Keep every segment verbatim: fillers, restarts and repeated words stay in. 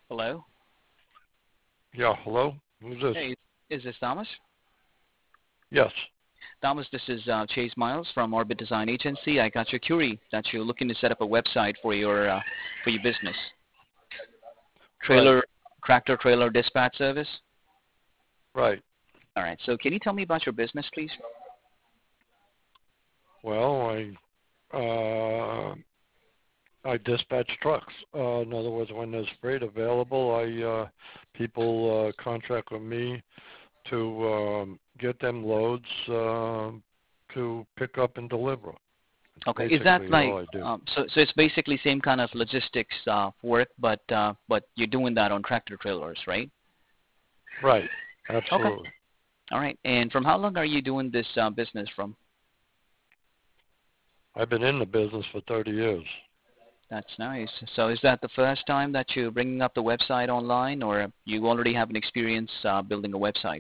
Hello. Yeah, hello? Who's this? Hey, is this Thomas? Yes. Thomas, this is uh, Chase Miles from Orbit Design Agency. I got your query that you're looking to set up a website for your uh, for your business. Right, Trailer tractor trailer dispatch service. right. All right. So can you tell me about your business, please? Well, I uh I dispatch trucks. Uh in other words, when there's freight available, I uh people uh contract with me to um get them loads uh, to pick up and deliver. It's Okay. Is that basically like all I do. um, so? So it's basically same kind of logistics uh, work, but uh, but you're doing that on tractor trailers, right? Right. Okay. Absolutely. All right. And from how long are you doing this uh, business from? I've been in the business for thirty years. That's nice. So is that the first time that you're bringing up the website online, or you already have an experience uh, building a website?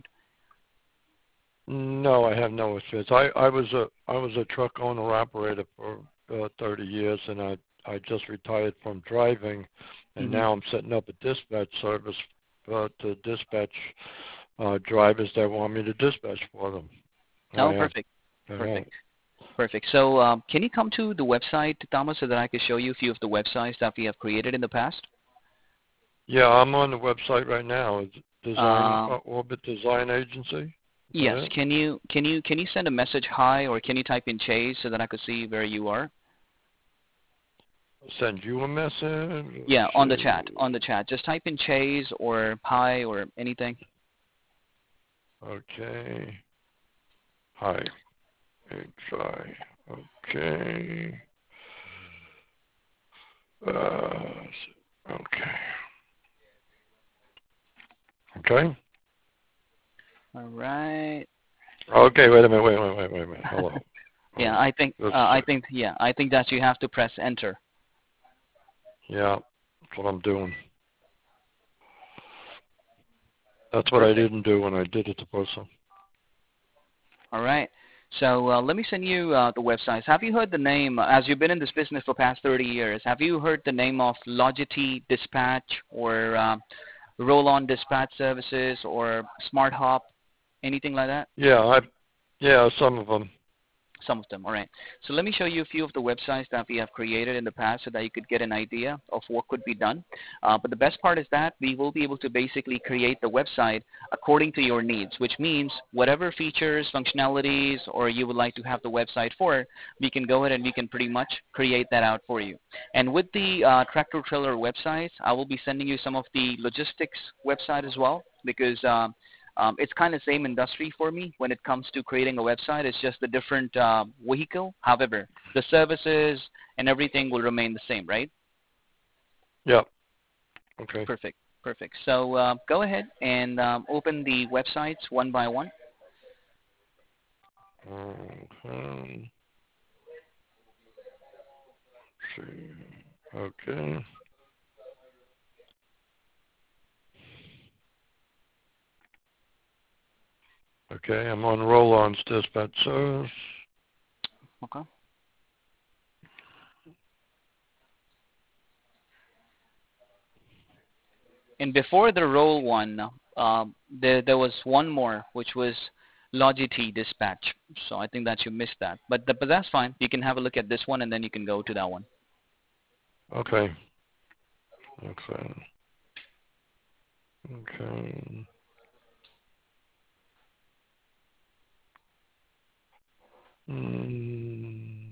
No, I have no experience. I, I was a I was a truck owner operator for uh, thirty years, and I I just retired from driving, and Hmm. now I'm setting up a dispatch service uh, to dispatch uh, drivers that want me to dispatch for them. I Oh, have perfect, I have perfect, perfect. So um, can you come to the website, Thomas, so that I can show you a few of the websites that we have created in the past? yeah, I'm on the website right now. It's Design Um, uh, Orbit Design Agency. Is that yes. it? Can you can you can you send a message hi, or can you type in Chase so that I could see where you are? Send you a message. Let's Yeah, on the chat, see. on the chat. Just type in Chase or hi or anything. Okay. Hi. H I. Okay. Uh, okay. Okay. All right. Okay. Wait a minute. Wait. Wait. Wait. Wait a minute. Hello. Yeah, Hold on. I think Just uh, a I sec. think yeah, I think that you have to press enter. Yeah. That's what I'm doing. That's what I Perfect. didn't do when I did it to person. All right. So uh, let me send you uh, the websites. Have you heard the name, uh, as you've been in this business for past thirty years, have you heard the name of Logity Dispatch or uh, Roll-On Dispatch Services or Smart Hop, anything like that? Yeah. I. Yeah. Some of them. Some of them. All right. So let me show you a few of the websites that we have created in the past so that you could get an idea of what could be done. Uh, but the best part is that we will be able to basically create the website according to your needs, which means whatever features, functionalities, or you would like to have the website for, we can go ahead and we can pretty much create that out for you. And with the uh, tractor trailer websites, I will be sending you some of the logistics website as well because um, um, it's kind of same industry for me when it comes to creating a website. It's just a different uh, vehicle. However, the services and everything will remain the same, right? Yeah. Okay. Perfect. Perfect. So uh, go ahead and um, open the websites one by one. Okay. Let's see. Okay. Okay. I'm on roll-ons dispatch service. Okay. And before the roll one, um, there there was one more, which was Logity Dispatch. So I think that you missed that, but the, but that's fine. You can have a look at this one, and then you can go to that one. Okay. Okay. Okay. Mm.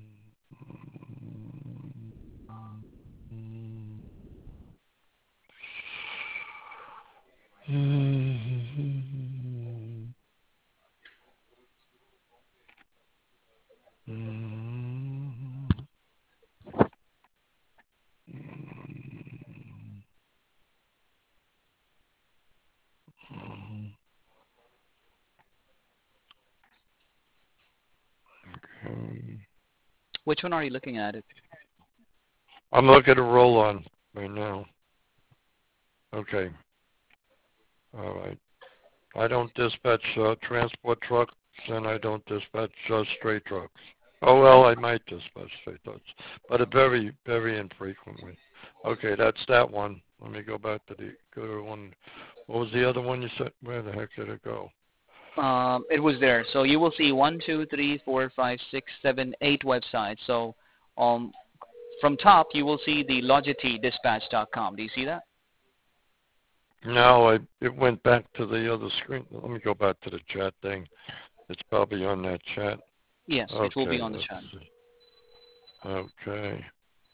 Which one are you looking at? It. I'm looking at a roll on right now. Okay. All right. I don't dispatch uh, transport trucks, and I don't dispatch uh, straight trucks. Oh well, I might dispatch straight trucks, but it very, very infrequently. Okay, that's that one. Let me go back to the go to one. What was the other one you said? Where the heck did it go? Um, it was there. So you will see one, two, three, four, five, six, seven, eight websites. So um, from top, you will see the logity dispatch dot com. Do you see that? No, I it went back to the other screen. Let me go back to the chat thing. It's probably on that chat. Yes, Okay, it will be on the let's chat. see. Okay.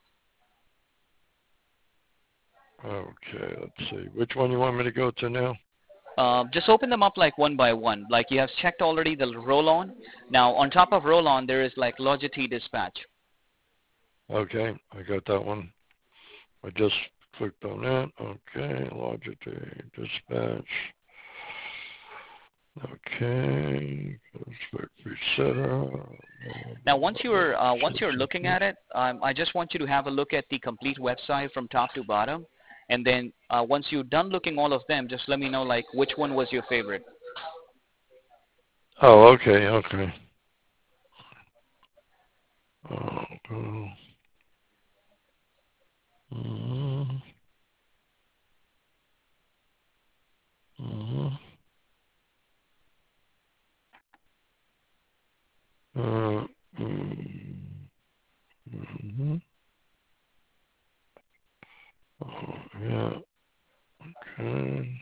Okay, let's see. Which one you want me to go to now? Uh, just open them up like one by one. Like you have checked already the roll-on. Now on top of roll-on, there is like logity dispatch. Okay, I got that one. I just clicked on that. Okay, Logitech Dispatch. Okay, click Resetter. Now once you're uh, once you're looking at it, um, I just want you to have a look at the complete website from top to bottom, and then uh, once you're done looking all of them, just let me know like which one was your favorite. Oh, okay, okay. Oh, oh. Mm-hmm. Mm-hmm. Uh, mm-hmm. Oh, yeah. Okay.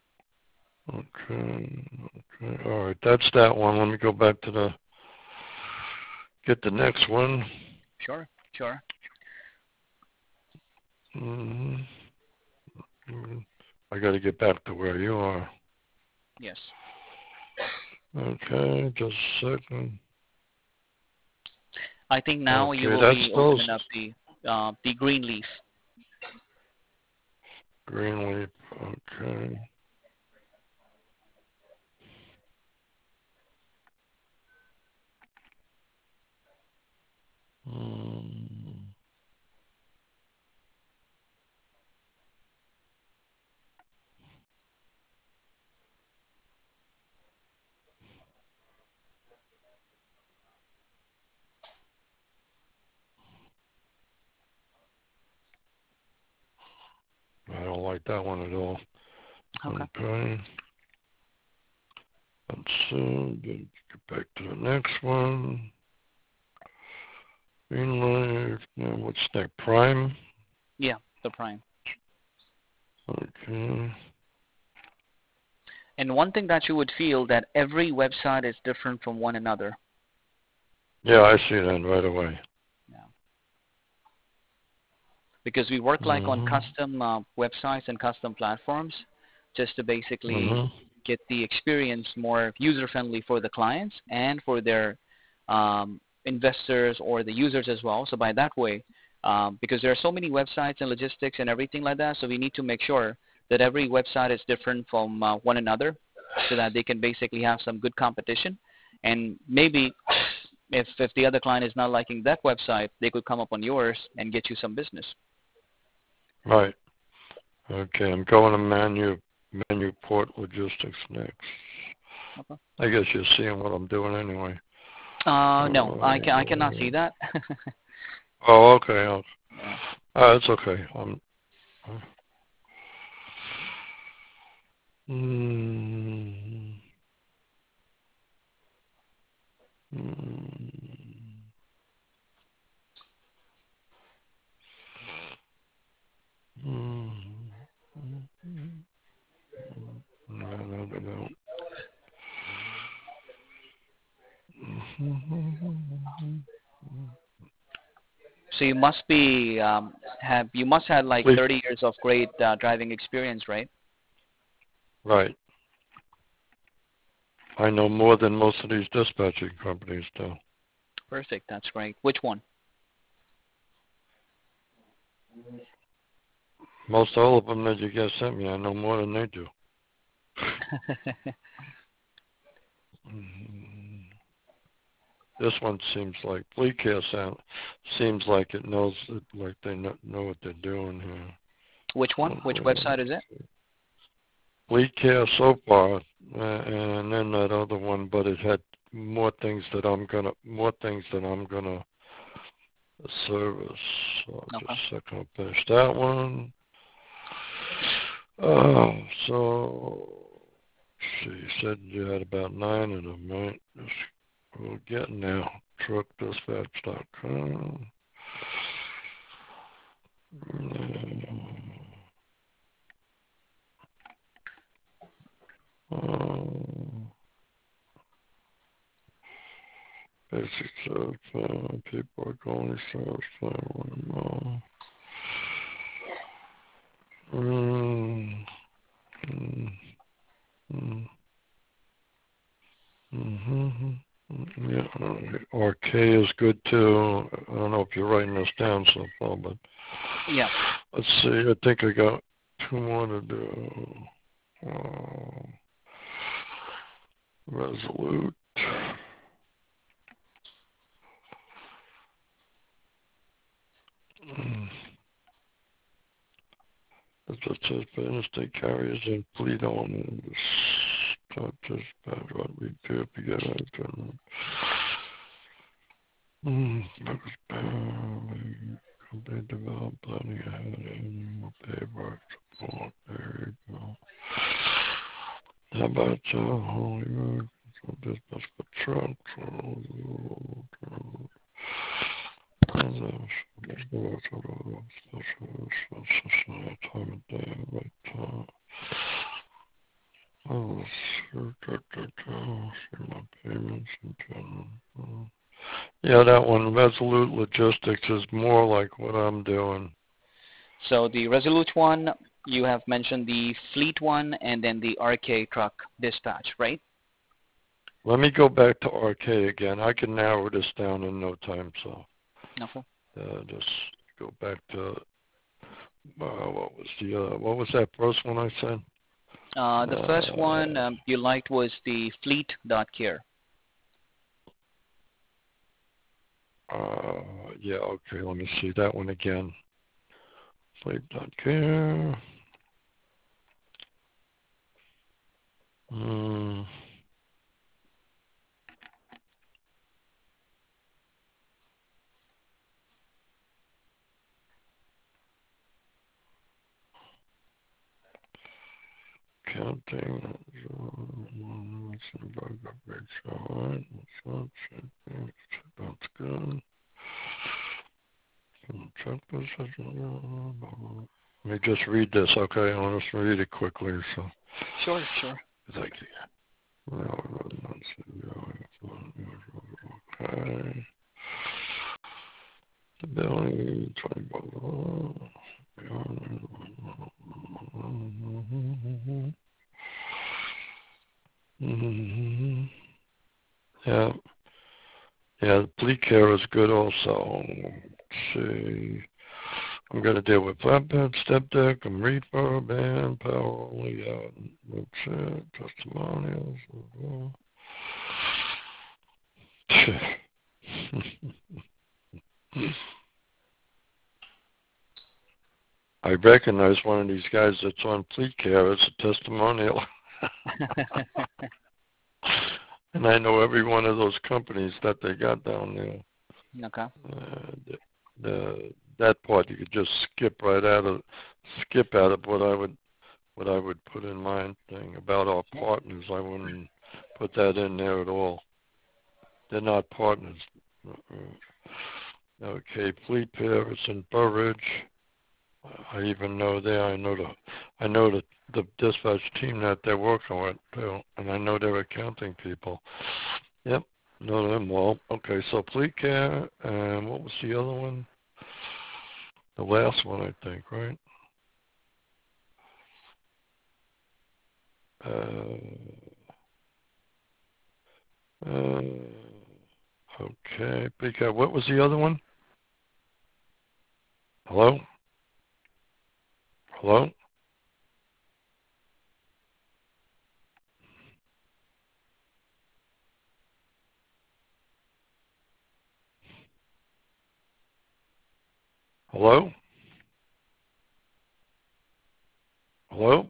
Okay. Okay. All right. That's that one. Let me go back to the get the next one. Sure, sure. Mm-hmm. Mm-hmm. I got to get back to where you are. Yes. Okay. Just a second. I think now you Okay. will That's be those opening up the uh, the green leaf. green leaf. Okay. Mm. I don't like that one at all. Okay. Okay. Let's see. Get back to the next one. Green life. Now what's that? Prime. Yeah, the prime. Okay. And one thing that you would feel that every website is different from one another. Yeah, I see that right away. Yeah. Because we work like on Mhm. custom uh, websites and custom platforms just to basically Mhm. get the experience more user-friendly for the clients and for their um, investors or the users as well. So by that way, um, because there are so many websites and logistics and everything like that, so we need to make sure that every website is different from uh, one another so that they can basically have some good competition. And maybe if, if the other client is not liking that website, they could come up on yours and get you some business. Right. Okay, I'm going to menu menu port logistics next. Okay. I guess you're seeing what I'm doing anyway. Uh, no, I, can, I cannot see Uh, that. oh, okay. Oh, Yeah. uh, it's okay. I'm. Uh, mm, mm, mm, mm, no, no, no, no. So you must be um, have you must have like Please. thirty years of great uh, driving experience, right? Right. I know more than most of these dispatching companies do. Perfect. That's great. Which one? Most all of them that you guys sent me, I know more than they do. Mhm. This one seems like Fleet Care sound seems like it knows it, like they know, know what they're doing here. Which one? Which website is it? Fleet Care so far, uh, and then that other one, but it had more things that I'm gonna more things that I'm gonna service. So Okay. just a second, I'll finish that one. Uh, so, see, you said you had about nine of them, right? Just, we're getting now. truck dispatch dot com. Um, basic service plan. People are going to service plan one more. Mm, mm, mm, mm-hmm. Yeah, uh, R K is good too. I don't know if you're writing this down so far, but Yeah. let's see. I think I got two more to do. Uh, Resolute. Mm. It just says for interstate carriers and fleet owners. Start dispatch what we do if you get out. Mm, they develop planning ahead and will pay back support. There you go. How about uh, Hollywood? So this must be trucks. Time of day, right time. Oh, see my payments in general. Yeah, that one, Resolute Logistics, is more like what I'm doing. So the Resolute one, you have mentioned the Fleet one, and then the R K truck dispatch, right? Let me go back to R K again. I can narrow this down in no time, so Okay. uh, just go back to uh, what was the uh, what was that first one I said? Uh, the first one Uh, um, you liked was the Fleet.care. uh, yeah, okay. Let me see that one again. Sleep.care. Mm. Counting. That's good. Let me just read this, okay? I'll just read it quickly. So, Sure, sure. thank you. Okay. The billing, twenty. Yeah. Yeah, the fleet care is good also. Let's see. I'm going to deal with flatbed, step deck, and reefer, band, power only, uh, that's it, testimonials. I recognize one of these guys that's on fleet care as a testimonial. And I know every one of those companies that they got down there. Okay. Uh, the, the that part you could just skip right out of skip out of what I would what I would put in my thing about our partners. I wouldn't put that in there at all. They're not partners. Uh-uh. Okay, Fleet Paris and Burridge. I even know there. I know the I know the the dispatch team that they're working with too, and I know their accounting people. Yep, know them well. Okay, so Fleet Care, and what was the other one? The last one, I think, right? Uh, uh, okay, because what was the other one? Hello? Hello? Hello? Hello?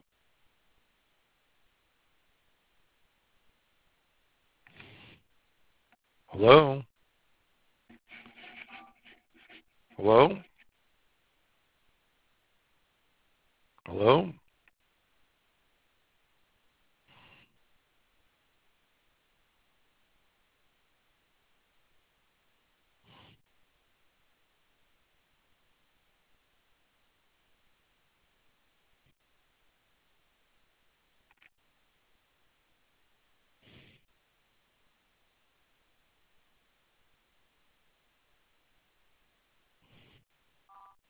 Hello? Hello? Hello?